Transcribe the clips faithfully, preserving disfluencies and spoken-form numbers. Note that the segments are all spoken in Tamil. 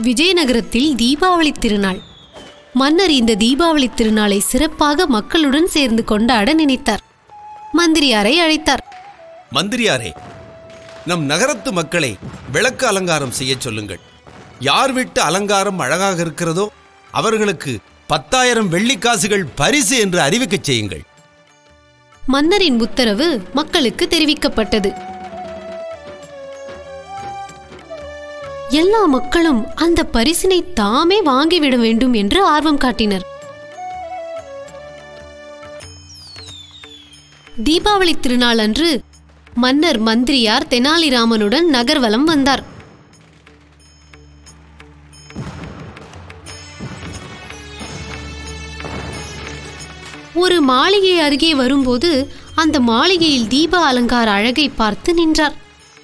விஜயநகரத்தில் தீபாவளி திருநாள். மன்னர் இந்த தீபாவளி திருநாளை சிறப்பாக மக்களுடன் சேர்ந்து கொண்டாட நினைத்தார். மந்திரியாரை அழைத்தார். மந்திரியாரே, நம் நகரத்து மக்களை விளக்கு அலங்காரம் செய்ய சொல்லுங்கள். யார் வீட்டு அலங்காரம் அழகாக இருக்கிறதோ அவர்களுக்கு பத்தாயிரம் வெள்ளிக்காசுகள் பரிசு என்று அறிவிக்கச் செய்யுங்கள். மன்னரின் உத்தரவு மக்களுக்கு தெரிவிக்கப்பட்டது. எல்லா மக்களும் அந்த பரிசினை தாமே வாங்கிவிட வேண்டும் என்று ஆர்வம் காட்டினர். தீபாவளி திருநாள் அன்று மன்னர் மந்திரியார் தெனாலிராமனுடன் நகர்வலம் வந்தார். ஒரு மாளிகை அருகே வரும்போது அந்த மாளிகையில் தீப அலங்கார அழகை பார்த்து நின்றார்.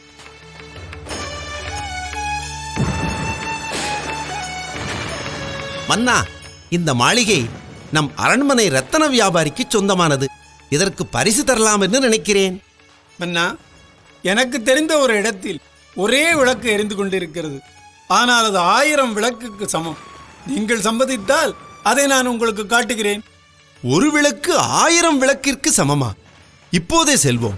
மன்னா, இந்த மாளிகை நம் அரண்மனை ரத்தன வியாபாரிக்கு சொந்தமானது. இதற்கு பரிசு தரலாம் என்று நினைக்கிறேன். மன்னா, எனக்கு தெரிந்த ஒரு இடத்தில் ஒரே விளக்கு எரிந்து கொண்டிருக்கிறது. ஆனால் அது ஆயிரம் விளக்குக்கு சமம். நீங்கள் சம்மதித்தால் அதை நான் உங்களுக்கு காட்டுகிறேன். ஒரு விளக்கு ஆயிரம் விளக்கிற்கு சமமா? இப்போதே செல்வோம்.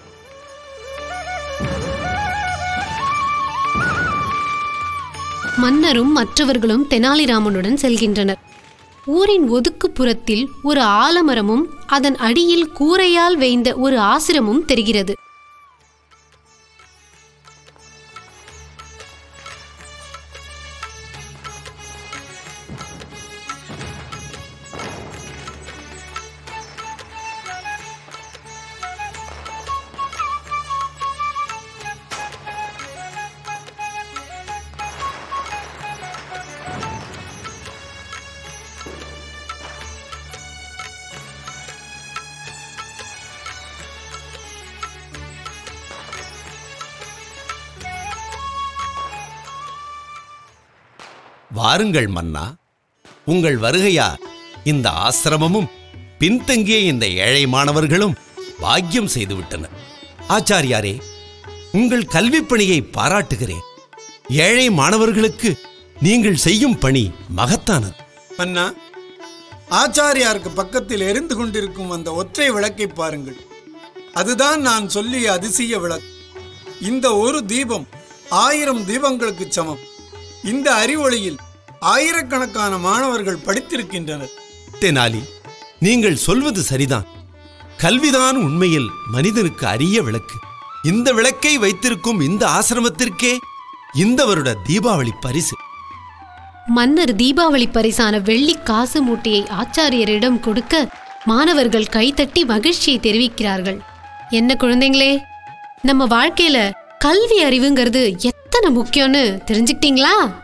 மன்னரும் மற்றவர்களும் தெனாலிராமனுடன் செல்கின்றனர். ஊரின் ஒதுக்குப்புறத்தில் ஒரு ஆலமரமும் அதன் அடியில் கூரையால் வேய்ந்த ஒரு ஆசிரமும் தெரிகிறது. வாருங்கள் மன்னா, உங்கள் வருகையால் இந்த ஆசிரமமும் பின்தங்கிய இந்த ஏழை மாணவர்களும் பாக்கியம் செய்துவிட்டனர். ஆச்சாரியாரே, உங்கள் கல்விப் பணியை பாராட்டுகிறேன். ஏழை மாணவர்களுக்கு நீங்கள் செய்யும் பணி மகத்தானது. மன்னா, ஆச்சாரியாருக்கு பக்கத்தில் எரிந்து கொண்டிருக்கும் அந்த ஒற்றை விளக்கை பாருங்கள். அதுதான் நான் சொல்லிய அதிசய விளக்கு. இந்த ஒரு தீபம் ஆயிரம் தீபங்களுக்கு சமம். இந்த அறிவொளியில் ஆயிரக்கணக்கான மாணவர்கள் படித்திருக்கின்றனர். தெனாலி, நீங்கள் சொல்வது சரிதான். கல்விதான் உண்மையில் மனிதனுக்கு அரிய விளக்கு. இந்த விளக்கை வைத்திருக்கும் இந்த ஆசிரமத்திற்கே இந்த வருட தீபாவளி பரிசு. மன்னர் தீபாவளி பரிசான வெள்ளி காசு மூட்டையை ஆச்சாரியரிடம் கொடுக்க மாணவர்கள் கைத்தட்டி மகிழ்ச்சியை தெரிவிக்கிறார்கள். என்ன குழந்தைங்களே, நம்ம வாழ்க்கையில கல்வி அறிவுங்கிறது எத்தனை முக்கியம்னு தெரிஞ்சுக்கிட்டீங்களா?